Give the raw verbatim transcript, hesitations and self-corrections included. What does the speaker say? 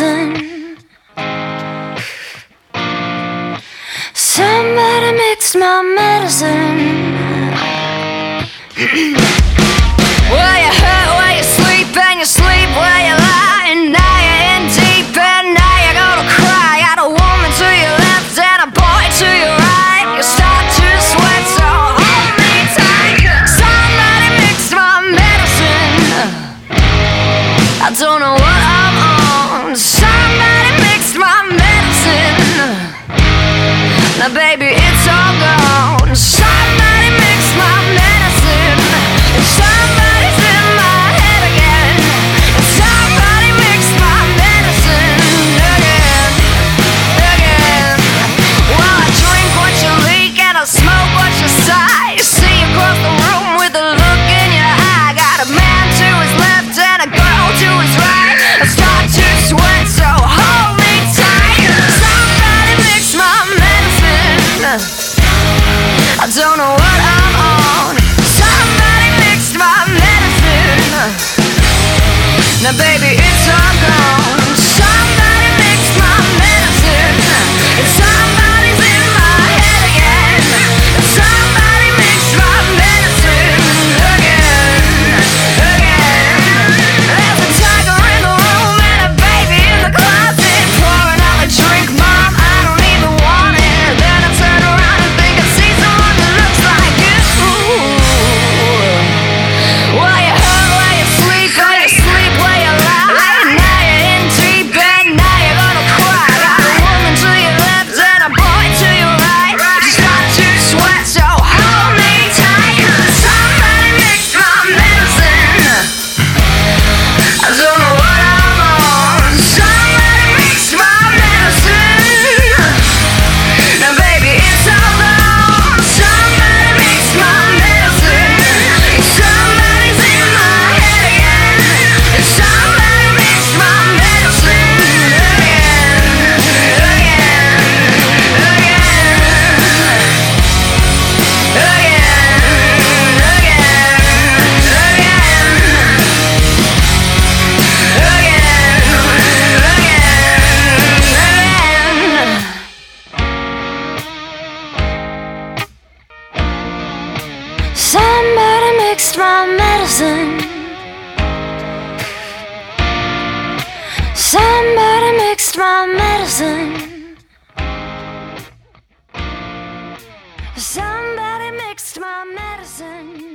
medicine. Somebody mixed my medicine. Well, you hurt where you sleep and you sleep where you lie, and now you're in deep and now you're gonna cry. Got a woman to your left and a boy to your right. You start to sweat, so hold me tight. Somebody mixed my medicine. I don't know what I'm on. Somebody mixed my medicine. Now baby, it's all gone. Somebody mixed my medicine. And somebody's in my head again. And somebody mixed my medicine again, again. Well, I drink what you leak and I smoke what you sigh. You see across the room with a look in your eye. Got a man to his left and a girl to his right. I start to sweat, so hold me tight. Somebody mixed my medicine. I don't know what I'm on. Somebody mixed my medicine. Now baby, it's all gone. Somebody mixed my medicine. And somebody's in my head again. And somebody mixed my medicine again, again. There's a tiger in the room and a baby in the closet. Pour another drink, mom, I don't even want it. Then I turn around and think I see someone that looks like you. Well, you hurt where you sleep or you sleep where you lie. Now you're in deep and now you're gonna cry. Got a woman to your left and a boy to your right. You start to sweat, so hold me tight. Somebody mixed my medicine. I don't know what I'm on. Somebody mixed my medicine. Now baby, it's all gone. Somebody mixed my medicine. Somebody's in my head again. And somebody mixed my medicine again, again, somebody mixed my medicine. Somebody mixed my medicine. Somebody mixed my medicine.